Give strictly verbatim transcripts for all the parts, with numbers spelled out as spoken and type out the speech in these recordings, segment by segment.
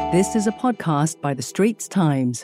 This is a podcast by The Straits Times.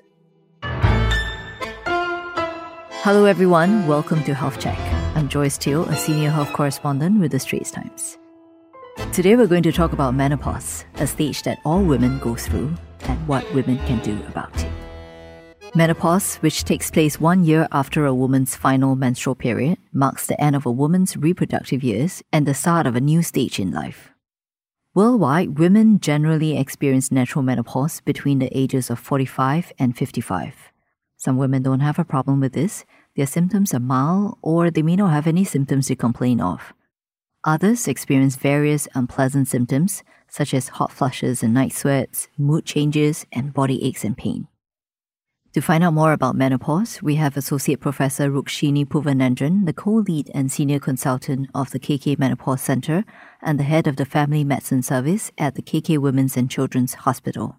Hello everyone, welcome to Health Check. I'm Joyce Teo, a senior health correspondent with The Straits Times. Today we're going to talk about menopause, a stage that all women go through, and what women can do about it. Menopause, which takes place one year after a woman's final menstrual period, marks the end of a woman's reproductive years and the start of a new stage in life. Worldwide, women generally experience natural menopause between the ages of forty-five and fifty-five. Some women don't have a problem with this. Their symptoms are mild, or they may not have any symptoms to complain of. Others experience various unpleasant symptoms, such as hot flushes and night sweats, mood changes, and body aches and pain. To find out more about menopause, we have Associate Professor Rukshini Puvanendran, the co-lead and senior consultant of the K K Menopause Centre and the head of the Family Medicine Service at the K K Women's and Children's Hospital.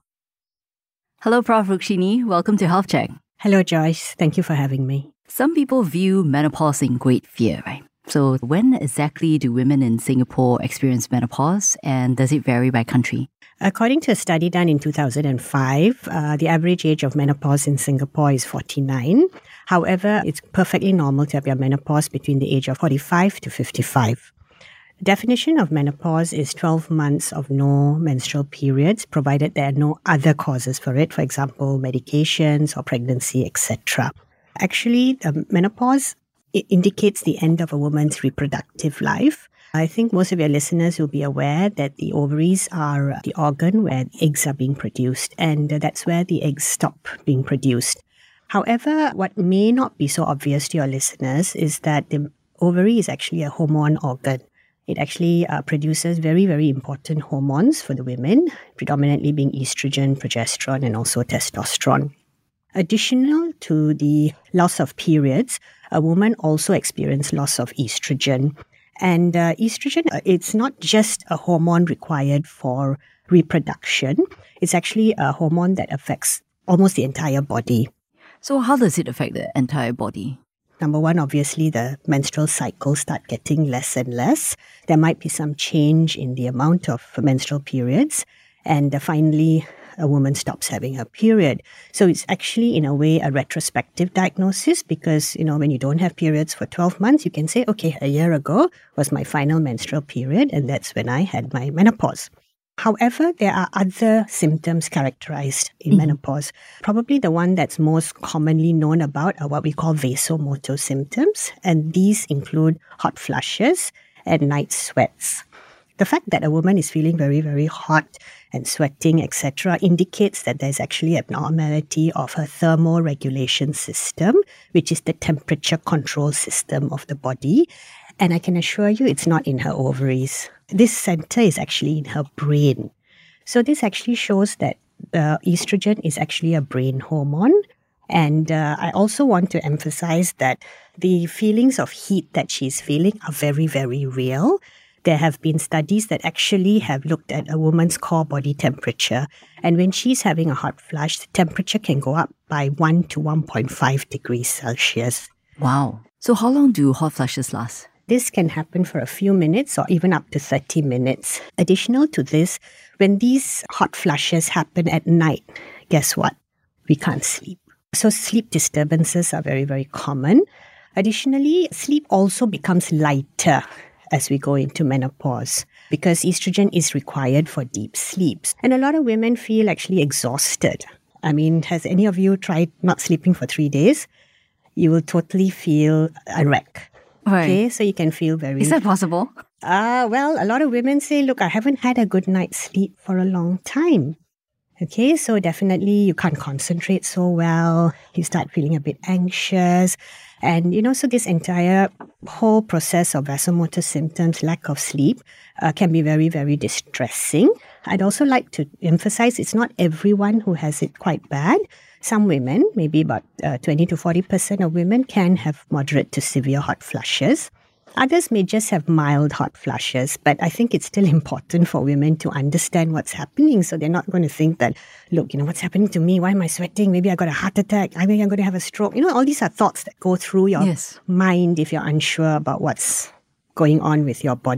Hello, Professor Rukshini. Welcome to Health Check. Hello, Joyce. Thank you for having me. Some people view menopause in great fear, right? So when exactly do women in Singapore experience menopause, and does it vary by country? According to a study done in two thousand five, uh, the average age of menopause in Singapore is forty-nine. However, it's perfectly normal to have your menopause between the age of forty-five to fifty-five. The definition of menopause is twelve months of no menstrual periods, provided there are no other causes for it, for example, medications or pregnancy, et cetera. Actually, um, menopause it indicates the end of a woman's reproductive life. I think most of your listeners will be aware that the ovaries are the organ where eggs are being produced, and that's where the eggs stop being produced. However, what may not be so obvious to your listeners is that the ovary is actually a hormone organ. It actually uh, produces very, very important hormones for the women, predominantly being estrogen, progesterone, and also testosterone. Additional to the loss of periods, a woman also experiences loss of estrogen. And uh, estrogen, it's not just a hormone required for reproduction. It's actually a hormone that affects almost the entire body. So how does it affect the entire body? Number one, obviously, the menstrual cycles start getting less and less. There might be some change in the amount of menstrual periods. And uh, finally, a woman stops having her period. So it's actually, in a way, a retrospective diagnosis because, you know, when you don't have periods for twelve months, you can say, okay, a year ago was my final menstrual period, and that's when I had my menopause. However, there are other symptoms characterized in mm-hmm. menopause. Probably the one that's most commonly known about are what we call vasomotor symptoms, and these include hot flushes and night sweats. The fact that a woman is feeling very, very hot and sweating, et cetera, indicates that there's actually abnormality of her thermoregulation system, which is the temperature control system of the body. And I can assure you it's not in her ovaries. This center is actually in her brain. So this actually shows that uh, estrogen is actually a brain hormone. And uh, I also want to emphasize that the feelings of heat that she's feeling are very, very real. There have been studies that actually have looked at a woman's core body temperature. And when she's having a hot flush, the temperature can go up by one to one point five degrees Celsius. Wow. So how long do hot flushes last? This can happen for a few minutes or even up to thirty minutes. Additional to this, when these hot flushes happen at night, guess what? We can't sleep. So sleep disturbances are very, very common. Additionally, sleep also becomes lighter as we go into menopause because estrogen is required for deep sleeps. And a lot of women feel actually exhausted. I mean, has any of you tried not sleeping for three days? You will totally feel a wreck. Right. Okay, so you can feel very... Is that possible? Uh, well, a lot of women say, look, I haven't had a good night's sleep for a long time. Okay, so definitely you can't concentrate so well. You start feeling a bit anxious. And, you know, so this entire whole process of vasomotor symptoms, lack of sleep, uh, can be very, very distressing. I'd also like to emphasize it's not everyone who has it quite bad. Some women, maybe about uh, twenty to forty percent of women, can have moderate to severe hot flushes. Others may just have mild hot flushes, but I think it's still important for women to understand what's happening so they're not going to think that, look, you know, what's happening to me? Why am I sweating? Maybe I got a heart attack. Maybe I'm going to have a stroke. You know, all these are thoughts that go through your yes. mind if you're unsure about what's going on with your body.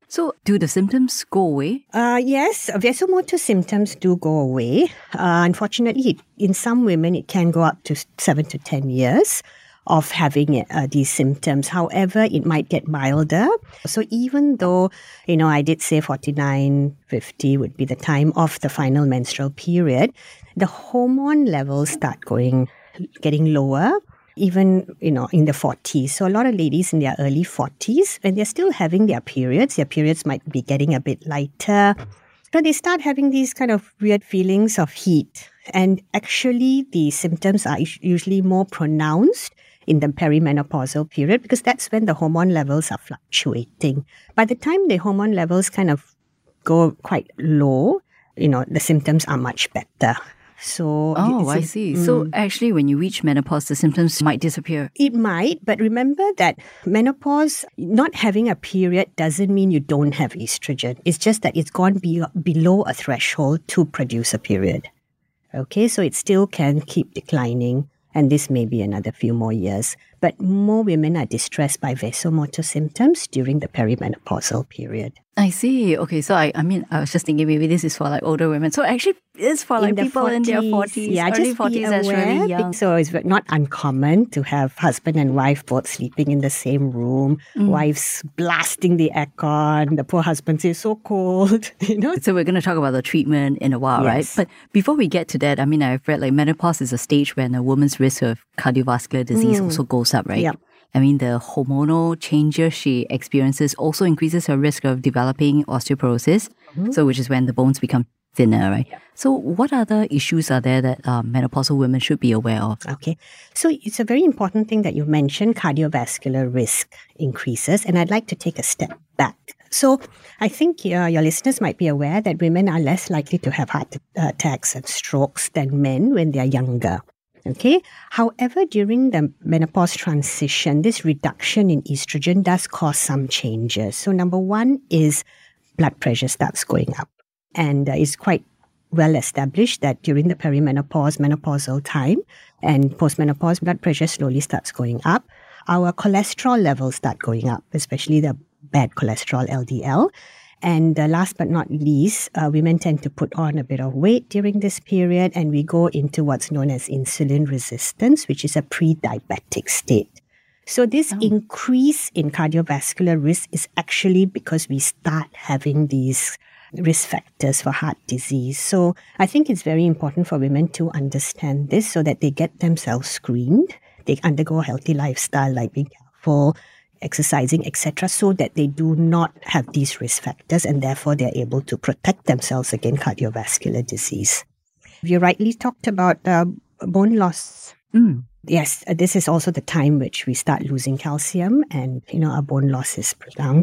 So do the symptoms go away? Uh, yes, vasomotor symptoms do go away. Uh, unfortunately, in some women, it can go up to seven to ten years of having uh, these symptoms. However, it might get milder. So even though, you know, I did say forty-nine, fifty would be the time of the final menstrual period, the hormone levels start going, getting lower, even, you know, in the forties. So a lot of ladies in their early forties, when they're still having their periods, their periods might be getting a bit lighter. So they start having these kind of weird feelings of heat. And actually, the symptoms are usually more pronounced in the perimenopausal period because that's when the hormone levels are fluctuating. By the time the hormone levels kind of go quite low, you know, the symptoms are much better. So, oh, I see. Mm. So actually, when you reach menopause, the symptoms might disappear. It might, but remember that menopause, not having a period doesn't mean you don't have estrogen. It's just that it's gone be- below a threshold to produce a period. Okay, so it still can keep declining, and this may be another few more years. But more women are distressed by vasomotor symptoms during the perimenopausal period. I see. Okay, so I, I mean, I was just thinking maybe this is for like older women. So actually, it's for like people forties, in their forties, yeah, early forties, that's really young. So it's not uncommon to have husband and wife both sleeping in the same room, mm. wife's blasting the aircon, the poor husband says, so cold, you know. So we're going to talk about the treatment in a while, yes. right? But before we get to that, I mean, I've read like menopause is a stage when a woman's risk of cardiovascular disease mm. also goes up, right? Yeah. I mean, the hormonal changes she experiences also increases her risk of developing osteoporosis, mm-hmm. so which is when the bones become thinner, right? Yeah. So what other issues are there that um, menopausal women should be aware of? Okay. So it's a very important thing that you mentioned, cardiovascular risk increases, and I'd like to take a step back. So I think uh, your listeners might be aware that women are less likely to have heart attacks and strokes than men when they are younger. Okay. However, during the menopause transition, this reduction in estrogen does cause some changes. So number one is blood pressure starts going up. And uh, it's quite well established that during the perimenopause, menopausal time and postmenopause, blood pressure slowly starts going up. Our cholesterol levels start going up, especially the bad cholesterol, L D L. And uh, last but not least, uh, women tend to put on a bit of weight during this period, and we go into what's known as insulin resistance, which is a pre-diabetic state. So this oh. increase in cardiovascular risk is actually because we start having these risk factors for heart disease. So I think it's very important for women to understand this so that they get themselves screened, they undergo a healthy lifestyle like being careful, exercising, et cetera, so that they do not have these risk factors and therefore they're able to protect themselves against cardiovascular disease. You rightly talked about uh, bone loss. Mm. Yes, uh, this is also the time which we start losing calcium and, you know, our bone loss is prolonged.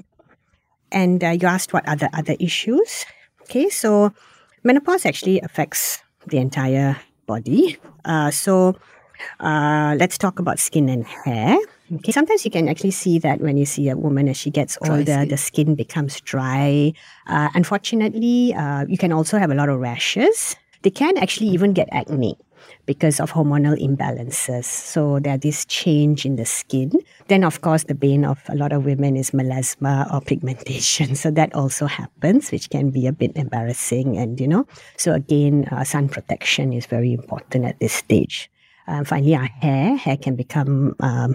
And uh, you asked what other other issues. Okay, so menopause actually affects the entire body. Uh, so uh, let's talk about skin and hair. Okay. Sometimes you can actually see that when you see a woman as she gets older, skin. the skin becomes dry. Uh, unfortunately, uh, you can also have a lot of rashes. They can actually even get acne because of hormonal imbalances. So there's this change in the skin. Then, of course, the bane of a lot of women is melasma or pigmentation. So that also happens, which can be a bit embarrassing. And, you know, so again, uh, sun protection is very important at this stage. Uh, finally, our hair. Hair can become Um,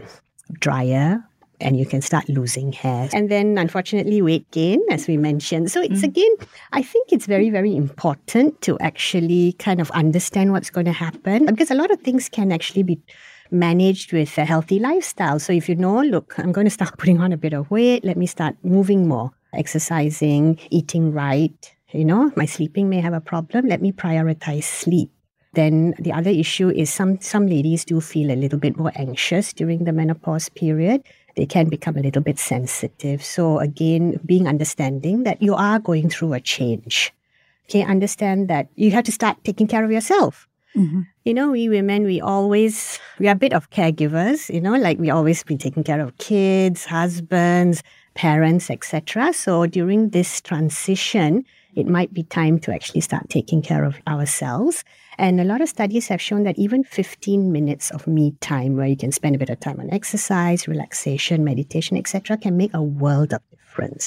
drier and you can start losing hair. And then, unfortunately, weight gain, as we mentioned. So it's, mm. again, I think it's very, very important to actually kind of understand what's going to happen because a lot of things can actually be managed with a healthy lifestyle. So if you know, look, I'm going to start putting on a bit of weight, let me start moving more, exercising, eating right. You know, my sleeping may have a problem. Let me prioritize sleep. Then the other issue is some, some ladies do feel a little bit more anxious during the menopause period. They can become a little bit sensitive. So again, being understanding that you are going through a change. Okay, understand that you have to start taking care of yourself. Mm-hmm. You know, we women, we always, we are a bit of caregivers, you know, like we always be taking care of kids, husbands, parents, et cetera. So during this transition, it might be time to actually start taking care of ourselves. And a lot of studies have shown that even fifteen minutes of me time where you can spend a bit of time on exercise, relaxation, meditation, et cetera can make a world of difference.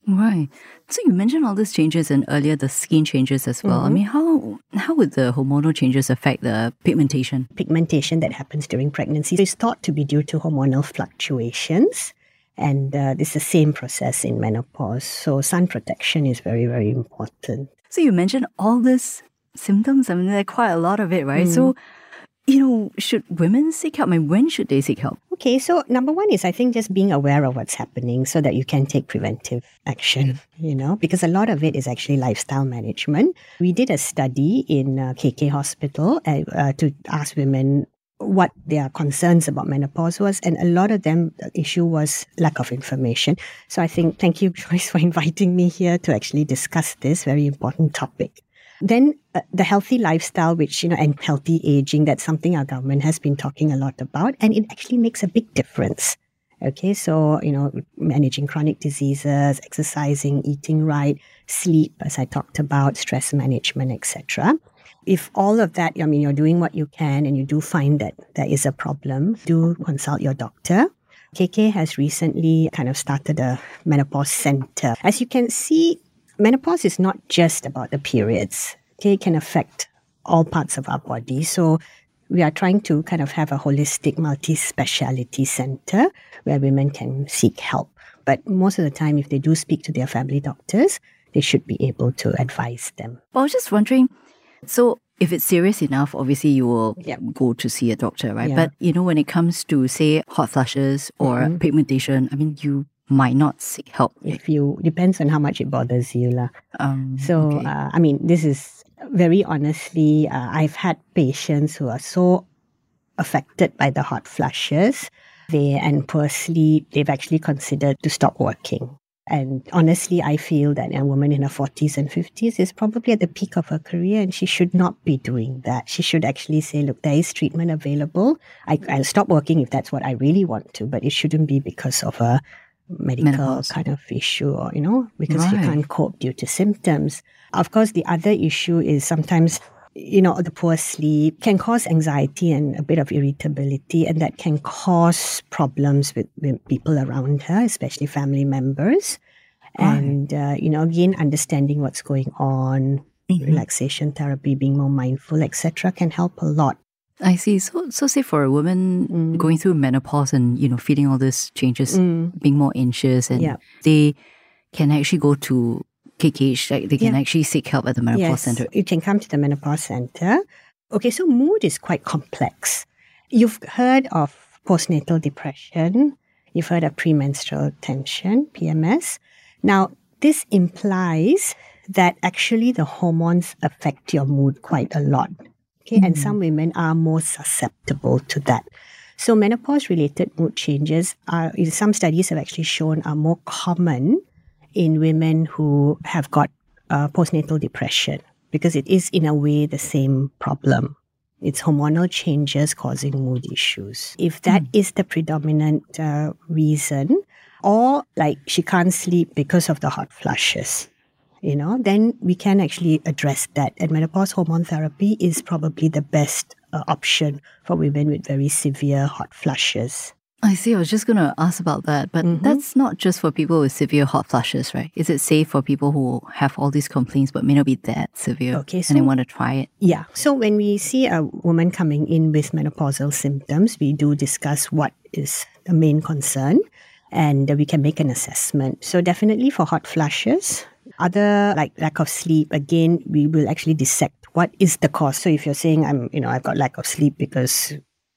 Right. So you mentioned all these changes and earlier the skin changes as well. Mm-hmm. I mean, how how would the hormonal changes affect the pigmentation? Pigmentation that happens during pregnancy is thought to be due to hormonal fluctuations. And uh, it's the same process in menopause. So sun protection is very, very important. So you mentioned all these symptoms. I mean, there are quite a lot of it, right? Mm. So, you know, should women seek help? I mean, when should they seek help? Okay, so number one is I think just being aware of what's happening so that you can take preventive action, you know, because a lot of it is actually lifestyle management. We did a study in uh, K K Hospital uh, uh, to ask women what their concerns about menopause was, and a lot of them, the issue was lack of information. So I think, thank you, Joyce, for inviting me here to actually discuss this very important topic. Then uh, the healthy lifestyle, which, you know, and healthy aging, that's something our government has been talking a lot about, and it actually makes a big difference. Okay, so, you know, managing chronic diseases, exercising, eating right, sleep, as I talked about, stress management, et cetera. If all of that, I mean, you're doing what you can and you do find that there is a problem, do consult your doctor. K K has recently kind of started a menopause center. As you can see, menopause is not just about the periods. Okay, it can affect all parts of our body. So we are trying to kind of have a holistic multi-speciality center where women can seek help. But most of the time, if they do speak to their family doctors, they should be able to advise them. Well, I was just wondering, so if it's serious enough, obviously you will yep. go to see a doctor, right? Yeah. But, you know, when it comes to, say, hot flushes or mm-hmm. pigmentation, I mean, you might not seek help. If you, depends on how much it bothers you. La. Um, so, okay. uh, I mean, this is very honestly, uh, I've had patients who are so affected by the hot flushes, they and poor sleep, they've actually considered to stop working. And honestly, I feel that a woman in her forties and fifties is probably at the peak of her career and she should not be doing that. She should actually say, look, there is treatment available. I, I'll stop working if that's what I really want to, but it shouldn't be because of a medical Menopause. kind of issue or, you know, because right. you can't cope due to symptoms. Of course, the other issue is sometimes, you know, the poor sleep can cause anxiety and a bit of irritability, and that can cause problems with, with people around her, especially family members. Right. And, uh, you know, again, understanding what's going on, mm-hmm. relaxation therapy, being more mindful, et cetera, can help a lot. I see. So, so say for a woman mm. going through menopause and, you know, feeling all these changes, mm. being more anxious, and yeah. they can actually go to K K H, like they can yeah. actually seek help at the menopause yes, center. You can come to the menopause center. Okay, so mood is quite complex. You've heard of postnatal depression. You've heard of premenstrual tension, P M S. Now, this implies that actually the hormones affect your mood quite a lot. Okay, mm-hmm. and some women are more susceptible to that. So menopause-related mood changes are, some studies have actually shown, are more common in women who have got uh, postnatal depression, because it is in a way the same problem. It's hormonal changes causing mood issues. If that mm. is the predominant uh, reason, or like she can't sleep because of the hot flushes, you know, then we can actually address that. And menopause hormone therapy is probably the best uh, option for women with very severe hot flushes. I see. I was just going to ask about that, but mm-hmm. that's not just for people with severe hot flushes, right? Is it safe for people who have all these complaints but may not be that severe okay, so, and they want to try it? Yeah. So when we see a woman coming in with menopausal symptoms, we do discuss what is the main concern and we can make an assessment. So definitely for hot flushes, other like lack of sleep, again, we will actually dissect what is the cause. So if you're saying, I'm, you know, I've got lack of sleep because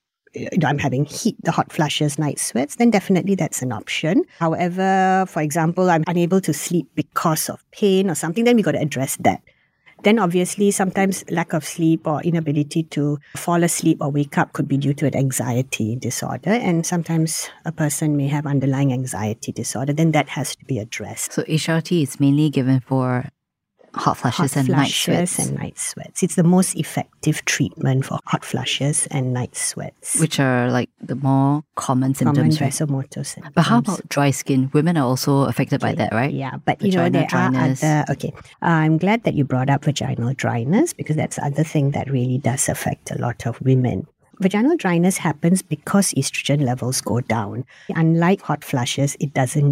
I'm having heat, the hot flushes, night sweats, then definitely that's an option. However, for example, I'm unable to sleep because of pain or something, then we got to address that. Then obviously sometimes lack of sleep or inability to fall asleep or wake up could be due to an anxiety disorder. And sometimes a person may have underlying anxiety disorder, then that has to be addressed. So H R T is mainly given for hot flushes hot and flushes night sweats. and night sweats. It's the most effective treatment for hot flushes and night sweats, which are like the more common symptoms, common right? vasomotor symptoms. But how about dry skin? Women are also affected okay. by that, right? Yeah, but Vagina you know there dryness. are other. Okay, uh, I'm glad that you brought up vaginal dryness, because that's the other thing that really does affect a lot of women. Vaginal dryness happens because estrogen levels go down. Unlike hot flushes, it doesn't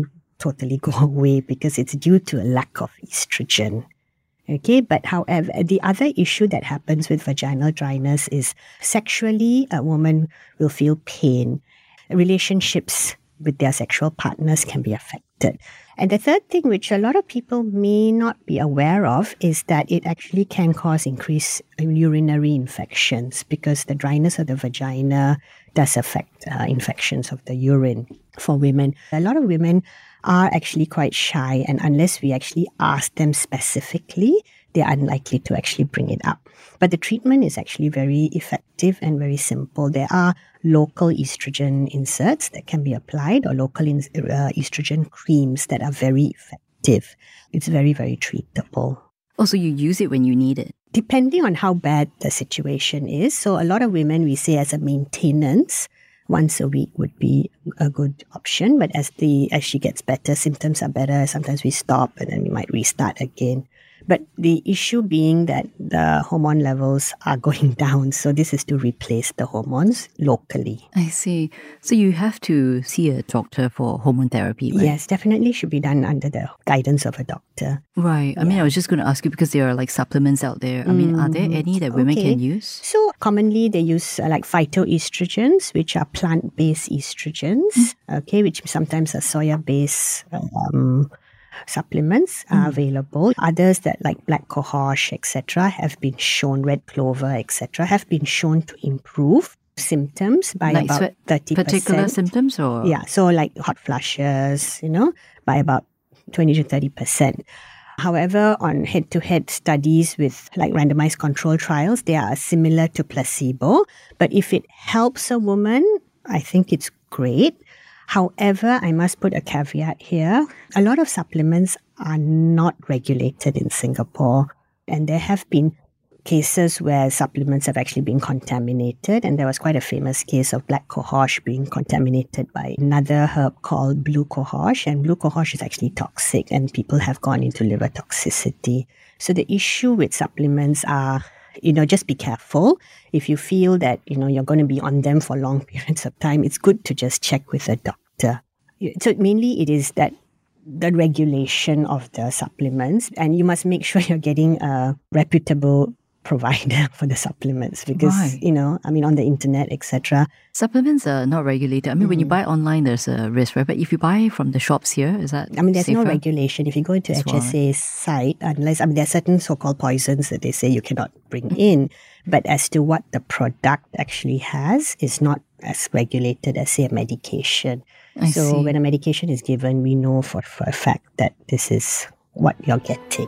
totally go away because it's due to a lack of estrogen. Okay, but however, the other issue that happens with vaginal dryness is sexually, a woman will feel pain. Relationships with their sexual partners can be affected. And the third thing, which a lot of people may not be aware of, is that it actually can cause increased urinary infections because the dryness of the vagina does affect uh, infections of the urine for women. A lot of women are actually quite shy, and unless we actually ask them specifically, they're unlikely to actually bring it up. But the treatment is actually very effective and very simple. There are local estrogen inserts that can be applied or local in, uh, estrogen creams that are very effective. It's very, very treatable. Oh, so you use it when you need it? Depending on how bad the situation is. So a lot of women, we say as a maintenance, once a week would be a good option. But as the as she gets better, symptoms are better, sometimes we stop and then we might restart again. But the issue being that the hormone levels are going down. So this is to replace the hormones locally. I see. So you have to see a doctor for hormone therapy, right? Yes, definitely should be done under the guidance of a doctor. Right. I yeah. mean, I was just going to ask you because there are like supplements out there. I mm. mean, are there any that women okay. can use? So commonly they use uh, like phytoestrogens, which are plant-based estrogens, mm. okay, which sometimes are soya-based um supplements are mm. available. Others that like black cohosh, et cetera, have been shown, red clover, et cetera, have been shown to improve symptoms by like about thirty percent. Particular symptoms or? Yeah, so like hot flushes, you know, by about twenty to thirty percent. However, on head-to-head studies with like randomized control trials, they are similar to placebo. But if it helps a woman, I think it's great. However, I must put a caveat here. A lot of supplements are not regulated in Singapore, and there have been cases where supplements have actually been contaminated, and there was quite a famous case of black cohosh being contaminated by another herb called blue cohosh, and blue cohosh is actually toxic, and people have gone into liver toxicity. So the issue with supplements are, you know, just be careful. If you feel that, you know, you're going to be on them for long periods of time, it's good to just check with a doctor. So mainly it is that the regulation of the supplements, and you must make sure you're getting a reputable provider for the supplements because, right. you know, I mean, on the internet, et cetera. Supplements are not regulated. I mean, mm. when you buy online, there's a risk, right? But if you buy from the shops here, is that I mean, there's safer? No regulation. If you go into H S A's site, unless, I mean, there are certain so-called poisons that they say you cannot bring mm. in. But as to what the product actually has is not as regulated as, say, a medication. I so see. when a medication is given, we know for, for a fact that this is what you're getting.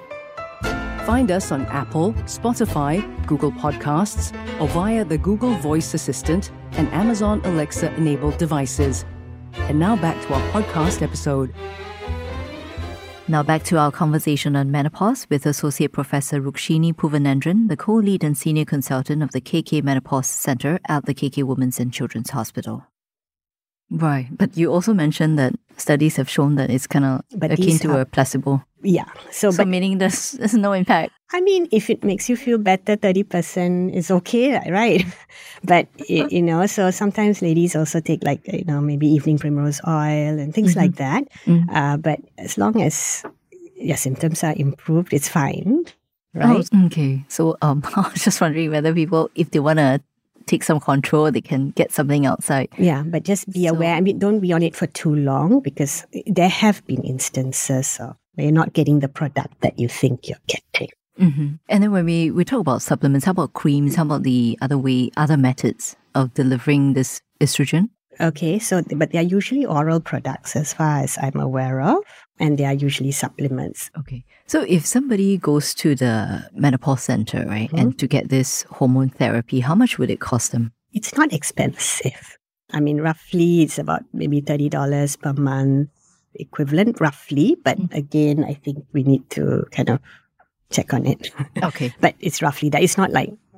Find us on Apple, Spotify, Google Podcasts, or via the Google Voice Assistant and Amazon Alexa-enabled devices. And now back to our podcast episode. Now back to our conversation on menopause with Associate Professor Rukshini Puvanendran, the co-lead and senior consultant of the K K Menopause Centre at the K K Women's and Children's Hospital. Right, but you also mentioned that studies have shown that it's kind of akin to are, a placebo. Yeah. So, so but, meaning there's, there's no impact. I mean, if it makes you feel better, thirty percent is okay, right? But, you know, so sometimes ladies also take like, you know, maybe evening primrose oil and things mm-hmm. like that. Mm-hmm. Uh, but as long as your symptoms are improved, it's fine, right? Oh, okay. So um, I was just wondering whether people, if they want to take some control, they can get something outside. Yeah, but just be so, aware. I mean, don't be on it for too long because there have been instances of where you're not getting the product that you think you're getting. Mm-hmm. And then when we, we talk about supplements, how about creams? How about the other way, other methods of delivering this estrogen? Okay, so, but they are usually oral products as far as I'm aware of, and they are usually supplements. Okay. So if somebody goes to the menopause center, right, mm-hmm. and to get this hormone therapy, how much would it cost them? It's not expensive. I mean, roughly it's about maybe thirty dollars per month equivalent, roughly. But mm-hmm. again, I think we need to kind of check on it. Okay. But it's roughly that. It's not like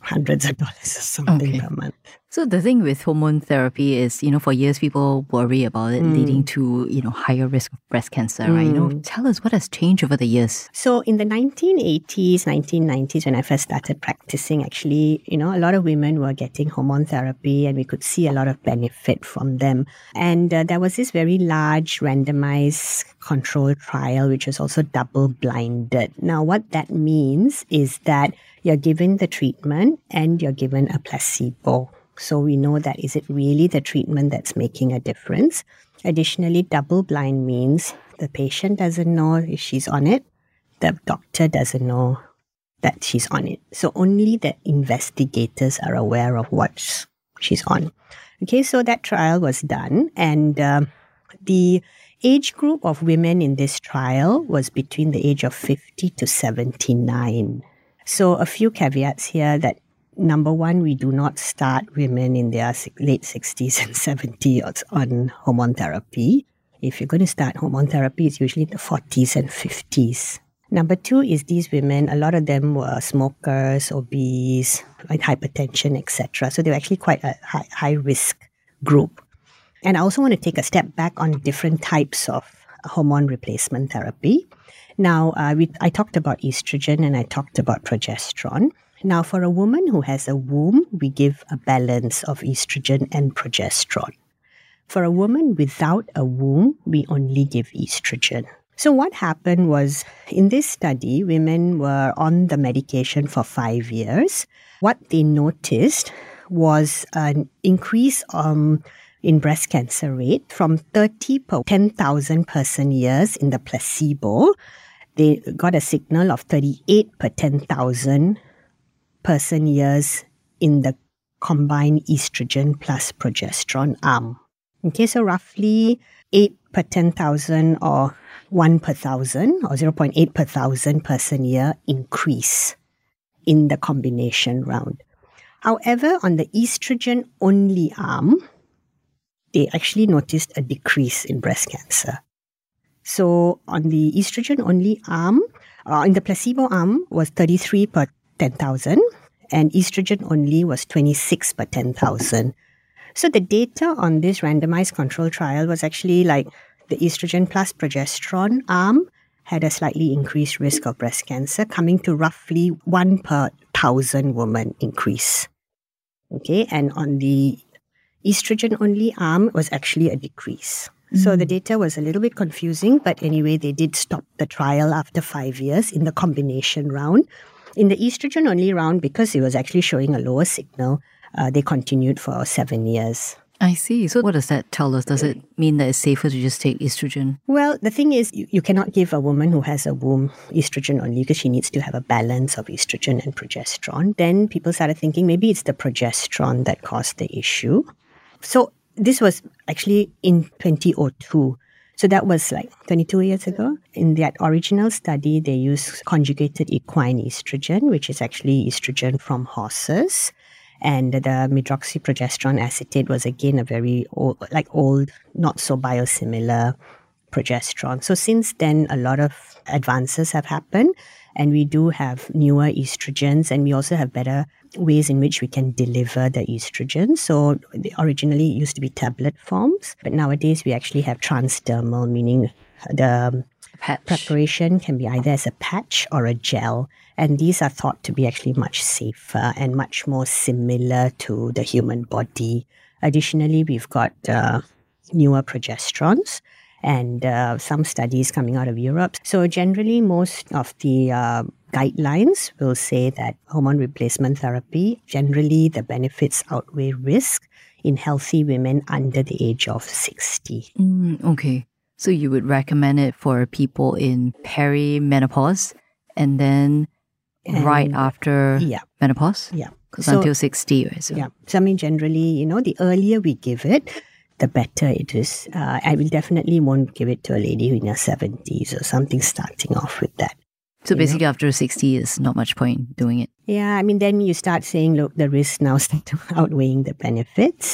hundreds of dollars or something Okay. per month. So the thing with hormone therapy is, you know, for years people worry about it leading to, you know, higher risk of breast cancer, right? You know, tell us what has changed over the years. So in the nineteen eighties, nineteen nineties, when I first started practicing, actually, you know, a lot of women were getting hormone therapy and we could see a lot of benefit from them. And uh, there was this very large randomized controlled trial, which was also double-blinded. Now, what that means is that you're given the treatment and you're given a placebo. So we know that is it really the treatment that's making a difference. Additionally, double-blind means the patient doesn't know if she's on it. The doctor doesn't know that she's on it. So only the investigators are aware of what she's on. Okay, so that trial was done. And um, the age group of women in this trial was between the age of fifty to seventy-nine. So a few caveats here that number one, we do not start women in their late sixties and seventies on hormone therapy. If you're going to start hormone therapy, it's usually in the forties and fifties. Number two is these women, a lot of them were smokers, obese, like hypertension, et cetera. So they were actually quite a high, high risk group. And I also want to take a step back on different types of hormone replacement therapy. Now, uh, we, I talked about estrogen and I talked about progesterone. Now, for a woman who has a womb, we give a balance of estrogen and progesterone. For a woman without a womb, we only give estrogen. So what happened was, in this study, women were on the medication for five years. What they noticed was an increase um, in breast cancer rate from thirty per ten thousand person years in the placebo. They got a signal of thirty-eight per ten thousand person years in the combined estrogen plus progesterone arm. Okay, so roughly eight per ten thousand or one per thousand or zero point eight per thousand person year increase in the combination round. However, on the estrogen-only arm, they actually noticed a decrease in breast cancer. So on the estrogen-only arm, uh, in the placebo arm was thirty-three per ten thousand and estrogen only was twenty-six per ten thousand. So the data on this randomized control trial was actually like the estrogen plus progesterone arm had a slightly increased risk of breast cancer, coming to roughly one per thousand women increase. Okay, and on the estrogen-only arm was actually a decrease. Mm. So the data was a little bit confusing, but anyway, they did stop the trial after five years in the combination round. In the estrogen-only round, because it was actually showing a lower signal, uh, they continued for seven years. I see. So what does that tell us? Does it mean that it's safer to just take estrogen? Well, the thing is, you, you cannot give a woman who has a womb estrogen only because she needs to have a balance of estrogen and progesterone. Then people started thinking maybe it's the progesterone that caused the issue. So this was actually in twenty oh two. So that was like twenty-two years ago. In that original study, they used conjugated equine estrogen, which is actually estrogen from horses. And the medroxyprogesterone acetate was again a very old, like old, not so biosimilar progesterone. So since then, a lot of advances have happened, and we do have newer estrogens, and we also have better ways in which we can deliver the estrogen. So originally it used to be tablet forms, but nowadays we actually have transdermal, meaning the Patch. preparation can be either as a patch or a gel. And these are thought to be actually much safer and much more similar to the human body. Additionally, we've got uh, newer progesterones and uh, some studies coming out of Europe. So generally, most of the uh, guidelines will say that hormone replacement therapy, generally the benefits outweigh risk in healthy women under the age of sixty. Mm, okay. So you would recommend it for people in perimenopause and then And- right after Yeah. menopause? Yeah. Because So- until sixty, right? So, Yeah. So, I mean, generally, you know, the earlier we give it, the better it is. Uh, I will definitely won't give it to a lady in her seventies or something starting off with that. so basically after sixty is not much point doing it. Yeah, I mean, then you start saying, look, the risks now start outweighing the benefits.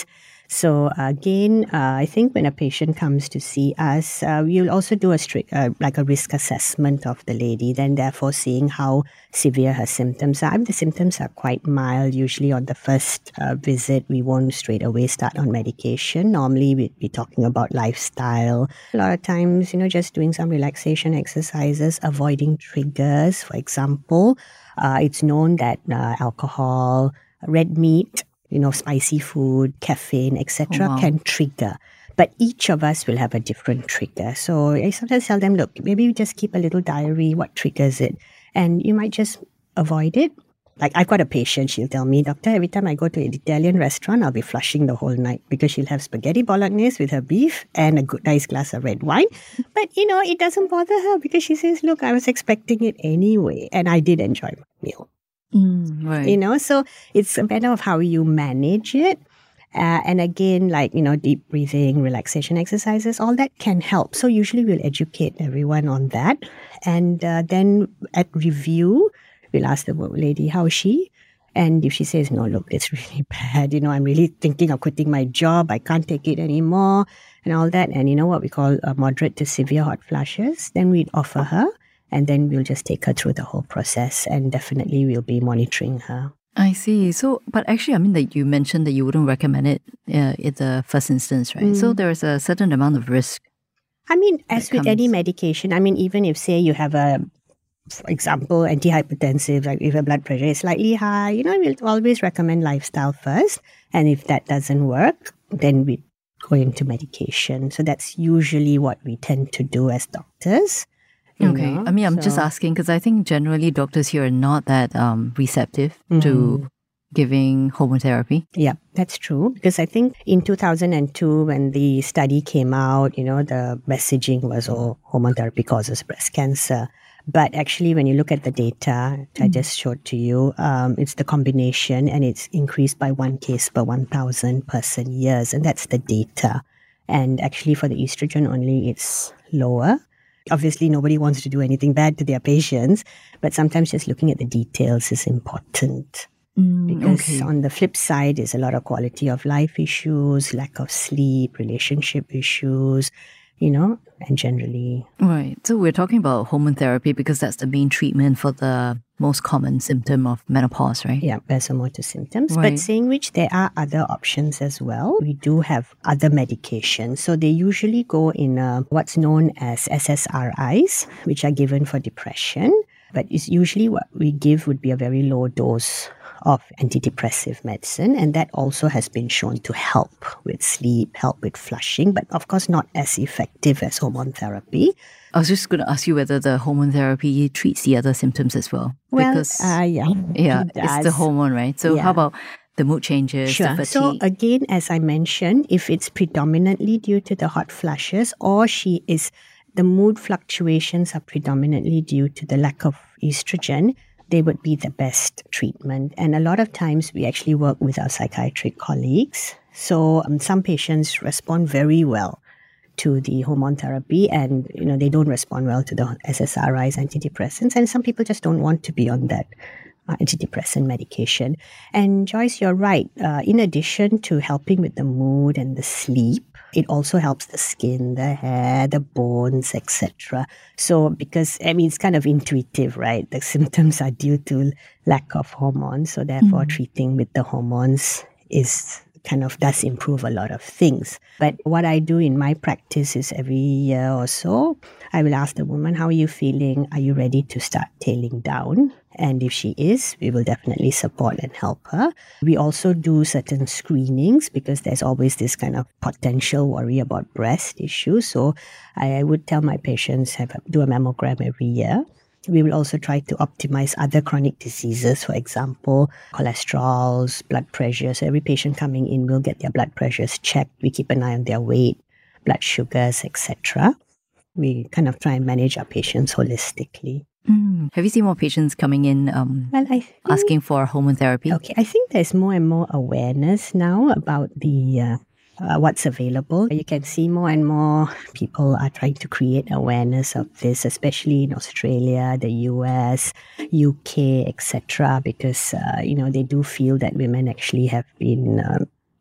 So again, uh, I think when a patient comes to see us, uh, we'll also do a strict, uh, like a risk assessment of the lady, then therefore seeing how severe her symptoms are. If the symptoms are quite mild, usually on the first uh, visit, we won't straight away start on medication. Normally, we'd be talking about lifestyle. A lot of times, you know, just doing some relaxation exercises, avoiding triggers. For example, uh, it's known that uh, alcohol, red meat, you know, spicy food, caffeine, et cetera, Oh, wow. can trigger. But each of us will have a different trigger. So I sometimes tell them, look, maybe you just keep a little diary, what triggers it? And you might just avoid it. Like I've got a patient, she'll tell me, doctor, every time I go to an Italian restaurant, I'll be flushing the whole night because she'll have spaghetti bolognese with her beef and a good nice glass of red wine. But, you know, it doesn't bother her because she says, look, I was expecting it anyway. And I did enjoy my meal. Mm, right. You know, so it's a matter of how you manage it. Uh, and again, like, you know, deep breathing, relaxation exercises, all that can help. So usually we'll educate everyone on that. And uh, then at review, we'll ask the lady, how is she? And if she says, no, look, it's really bad, you know, I'm really thinking of quitting my job, I can't take it anymore, and all that. And you know what we call uh, moderate to severe hot flushes, then we'd offer her. And then we'll just take her through the whole process, and definitely we'll be monitoring her. I see. So, but actually, I mean, that you mentioned that you wouldn't recommend it uh, in the first instance, right? Mm. So there is a certain amount of risk. I mean, as with comes. any medication, I mean, even if, say, you have a, for example, antihypertensive, like if your blood pressure is slightly high, you know, we'll always recommend lifestyle first. And if that doesn't work, then we go into medication. So that's usually what we tend to do as doctors. Okay. Know? I mean, I'm so. just asking because I think generally doctors here are not that um, receptive mm. to giving hormone therapy. Yeah, that's true. Because I think in two thousand two, when the study came out, you know, the messaging was, oh, hormone therapy causes breast cancer. But actually, when you look at the data mm. I just showed to you, um, it's the combination, and it's increased by one case per one thousand person years. And that's the data. And actually, for the estrogen only, it's lower. Obviously, nobody wants to do anything bad to their patients, but sometimes just looking at the details is important. Mm, because okay. on the flip side is a lot of quality of life issues, lack of sleep, relationship issues, you know, and generally. Right. So we're talking about hormone therapy because that's the main treatment for the most common symptom of menopause, right? Yeah, vasomotor symptoms. Right. But saying which, there are other options as well. We do have other medications. So they usually go in uh, what's known as S S R Is, which are given for depression. But it's usually what we give would be a very low dose of antidepressive medicine, and that also has been shown to help with sleep, help with flushing, but of course not as effective as hormone therapy. I was just going to ask you whether the hormone therapy treats the other symptoms as well. Well, because, uh, yeah, yeah, it it's the does. hormone, right? So Yeah. how about the mood changes, Sure. the So fatigue? again, as I mentioned, if it's predominantly due to the hot flushes, or she is, the mood fluctuations are predominantly due to the lack of estrogen, they would be the best treatment. And a lot of times we actually work with our psychiatric colleagues. So um, some patients respond very well to the hormone therapy, and you know they don't respond well to the S S R Is, antidepressants, and some people just don't want to be on that uh, antidepressant medication. And Joyce, you're right. Uh, in addition to helping with the mood and the sleep, it also helps the skin, the hair, the bones, et cetera. So because, I mean, it's kind of intuitive, right? The symptoms are due to lack of hormones. So therefore, mm. treating with the hormones is kind of does improve a lot of things. But what I do in my practice is every year or so, I will ask the woman, how are you feeling? Are you ready to start tailing down? And if she is, we will definitely support and help her. We also do certain screenings because there's always this kind of potential worry about breast issues. So I would tell my patients, have a, do a mammogram every year. We will also try to optimize other chronic diseases, for example, cholesterols, blood pressure. So every patient coming in will get their blood pressures checked. We keep an eye on their weight, blood sugars, et cetera. We kind of try and manage our patients holistically. Mm. Have you seen more patients coming in um, well, I think, asking for hormone therapy? Okay, I think there's more and more awareness now about the uh, uh, what's available. You can see more and more people are trying to create awareness of this, especially in Australia, the U S, U K, et cetera. Because uh, you know they do feel that women actually have been uh,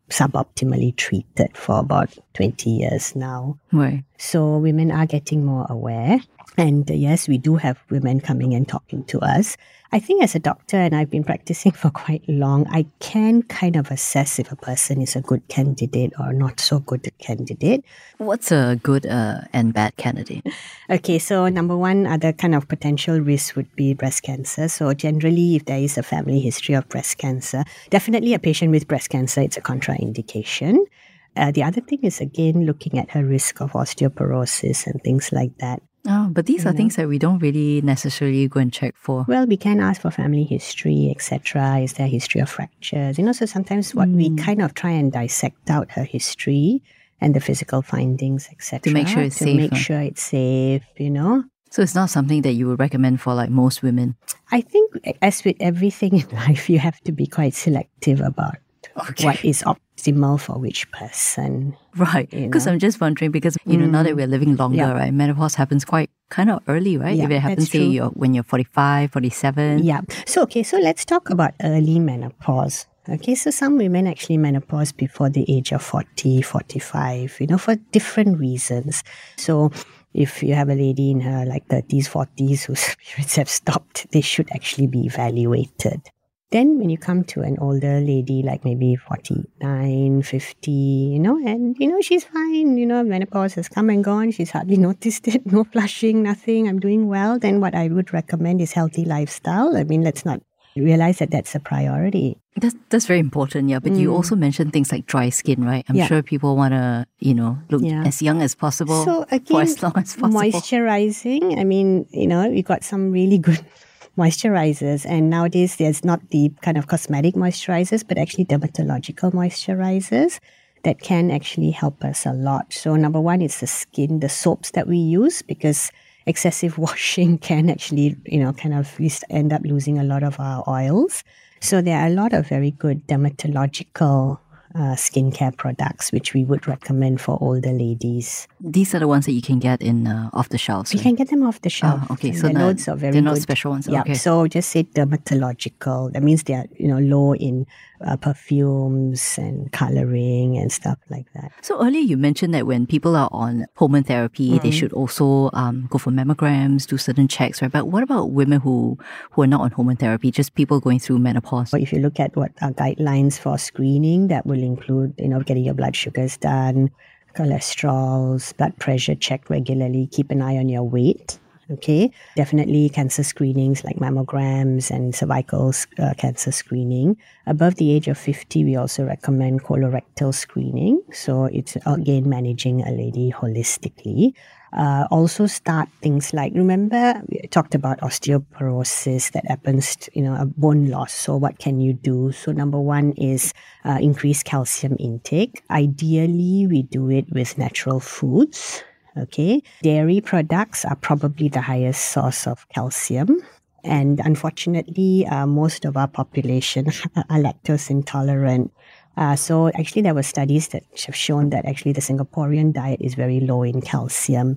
suboptimally treated for about twenty years now. Right. So women are getting more aware. And uh, yes, we do have women coming and talking to us. I think as a doctor, and I've been practicing for quite long, I can kind of assess if a person is a good candidate or not so good a candidate. What's a good uh, and bad candidate? Okay, so number one, other kind of potential risks would be breast cancer. So generally, if there is a family history of breast cancer, definitely a patient with breast cancer, it's a contraindication. Uh, the other thing is, again, looking at her risk of osteoporosis and things like that. Oh, but these You are know. things that we don't really necessarily go and check for. Well, we can ask for family history, et cetera. Is there a history of fractures? You know, so sometimes what we kind of try and dissect out her history and the physical findings, et cetera. To make sure it's to safe, make huh? sure it's safe, you know. So it's not something that you would recommend for like most women. I think, as with everything in life, you have to be quite selective about Okay. what is optimal for which person. Right. You Because know. I'm just wondering, because, you know, now that we're living longer, Yeah. right, menopause happens quite kind of early, right? Yeah, if it happens, that's say, true. you're, when you're forty-five, forty-seven. Yeah. So, okay, so let's talk about early menopause. Okay, so some women actually menopause before the age of forty, forty-five, you know, for different reasons. So, if you have a lady in her like thirties, forties whose periods have stopped, they should actually be evaluated. Then when you come to an older lady, like maybe forty-nine, fifty, you know, and, you know, she's fine, you know, menopause has come and gone, she's hardly noticed it, no flushing, nothing, I'm doing well, then what I would recommend is healthy lifestyle. I mean, let's not realize that that's a priority. That's, that's very important, yeah. But you also mentioned things like dry skin, right? I'm Yeah. sure people want to, you know, look Yeah. as young as possible So for again, as long as possible. moisturizing, I mean, you know, we got some really good moisturizers, and nowadays there's not the kind of cosmetic moisturizers, but actually dermatological moisturizers that can actually help us a lot. So number one is the skin, the soaps that we use, because excessive washing can actually, you know, kind of we end up losing a lot of our oils. So there are a lot of very good dermatological uh, skincare products which we would recommend for older ladies. These are the ones that you can get in uh, off the shelves. You right? can get them off the shelf. Oh, okay. And So there are that- loads of very they're not good special ones. Yeah. Okay. So just say dermatological. That means they are, you know, low in uh, perfumes and coloring and stuff like that. So earlier you mentioned that when people are on hormone therapy, they should also um, go for mammograms, do certain checks, right? But what about women who, who are not on hormone therapy, just people going through menopause? But if you look at what are guidelines for screening, that will include, you know, getting your blood sugars done, cholesterols, blood pressure checked regularly, keep an eye on your weight. Okay, definitely cancer screenings like mammograms and cervical uh, cancer screening. Above the age of fifty, we also recommend colorectal screening. So it's again managing a lady holistically. Uh, also start things like, remember, we talked about osteoporosis that happens, to, you know, a bone loss. So what can you do? So number one is uh, increase calcium intake. Ideally, we do it with natural foods. Okay, dairy products are probably the highest source of calcium. And unfortunately, uh, most of our population are lactose intolerant. Uh, so actually, there were studies that have shown that actually the Singaporean diet is very low in calcium.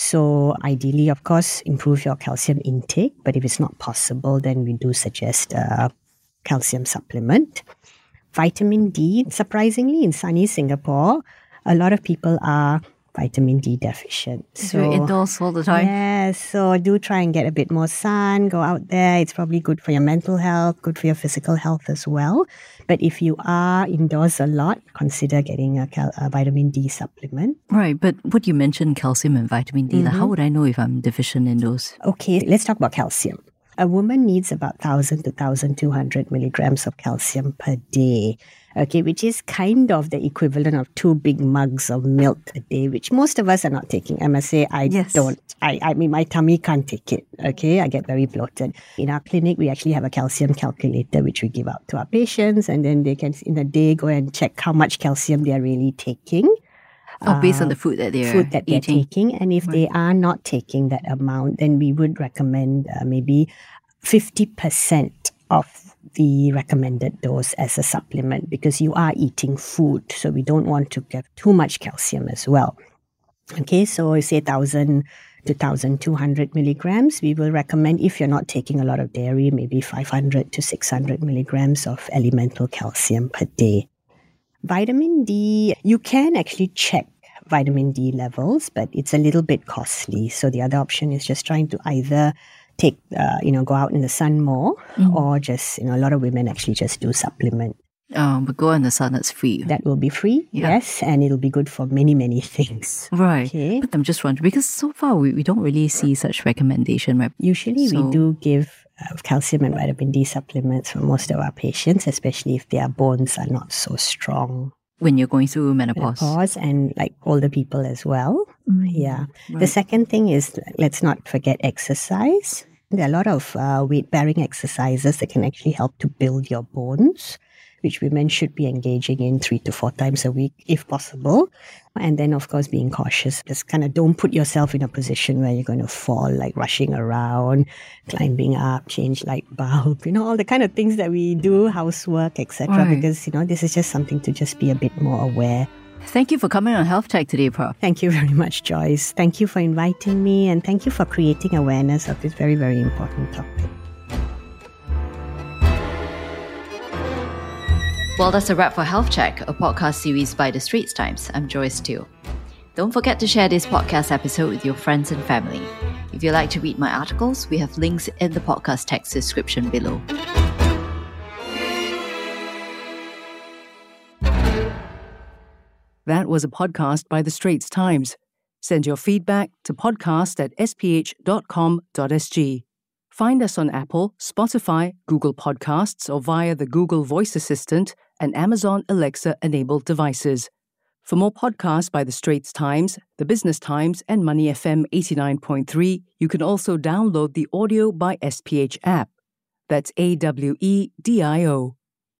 So ideally, of course, improve your calcium intake. But if it's not possible, then we do suggest a calcium supplement. Vitamin D, surprisingly, in sunny Singapore, a lot of people are vitamin D deficient. So you're indoors all the time? Yeah, so do try and get a bit more sun, go out there. It's probably good for your mental health, good for your physical health as well. But if you are indoors a lot, consider getting a, cal- a vitamin D supplement. Right, but what you mentioned, calcium and vitamin D, like, how would I know if I'm deficient in those? Okay, let's talk about calcium. A woman needs about one thousand to twelve hundred milligrams of calcium per day, okay, which is kind of the equivalent of two big mugs of milk a day, which most of us are not taking. I must say, I Yes. don't. I, I mean, my tummy can't take it, okay? I get very bloated. In our clinic, we actually have a calcium calculator, which we give out to our patients, and then they can, in a day, go and check how much calcium they are really taking. Oh, based on the food that they're Food that they're eating. taking. And if they are not taking that amount, then we would recommend uh, maybe fifty percent of the recommended dose as a supplement, because you are eating food. So we don't want to get too much calcium as well. Okay, so say one thousand to twelve hundred milligrams. We will recommend, if you're not taking a lot of dairy, maybe five hundred to six hundred milligrams of elemental calcium per day. Vitamin D, you can actually check vitamin D levels, but it's a little bit costly. So the other option is just trying to either take, uh, you know, go out in the sun more, mm. or just, you know, a lot of women actually just do supplement. Um, but go in the sun, that's free. That will be free, yeah. Yes, and it'll be good for many, many things. Right. Okay. But I'm just wondering, because so far we, we don't really see such recommendation, right? Usually so, we do give uh, calcium and vitamin D supplements for most of our patients, especially if their bones are not so strong. When you're going through menopause. Menopause and like older people as well. Mm, yeah. Right. The second thing is, let's not forget exercise. There are a lot of uh, weight-bearing exercises that can actually help to build your bones, which women should be engaging in three to four times a week, if possible. And then, of course, being cautious. Just kind of don't put yourself in a position where you're going to fall, like rushing around, climbing up, change light bulb, you know, all the kind of things that we do, housework, et cetera. Right. Because, you know, this is just something to just be a bit more aware. Thank you for coming on Health Check today, Prof. Thank you very much, Joyce. Thank you for inviting me, and thank you for creating awareness of this very, very important topic. Well, that's a wrap for Health Check, a podcast series by The Straits Times. I'm Joyce Teo. Don't forget to share this podcast episode with your friends and family. If you'd like to read my articles, we have links in the podcast text description below. That was a podcast by The Straits Times. Send your feedback to podcast at s p h dot com dot s g. Find us on Apple, Spotify, Google Podcasts, or via the Google Voice Assistant and Amazon Alexa-enabled devices. For more podcasts by The Straits Times, The Business Times, and Money F M eighty-nine point three, you can also download the Audio by S P H app. That's A W E D I O.